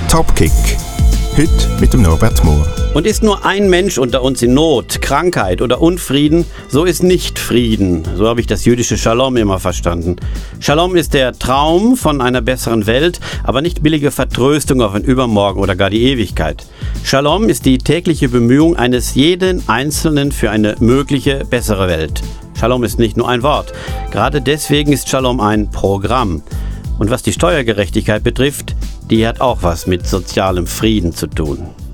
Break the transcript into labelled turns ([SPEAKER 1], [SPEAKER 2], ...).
[SPEAKER 1] Topkick. Heute mit dem Norbert Mohr.
[SPEAKER 2] Und ist nur ein Mensch unter uns in Not, Krankheit oder Unfrieden, so ist nicht Frieden. So habe ich das jüdische Shalom immer verstanden. Shalom ist der Traum von einer besseren Welt, aber nicht billige Vertröstung auf ein Übermorgen oder gar die Ewigkeit. Shalom ist die tägliche Bemühung eines jeden Einzelnen für eine mögliche bessere Welt. Shalom ist nicht nur ein Wort. Gerade deswegen ist Shalom ein Programm. Und was die Steuergerechtigkeit betrifft, die hat auch was mit sozialem Frieden zu tun.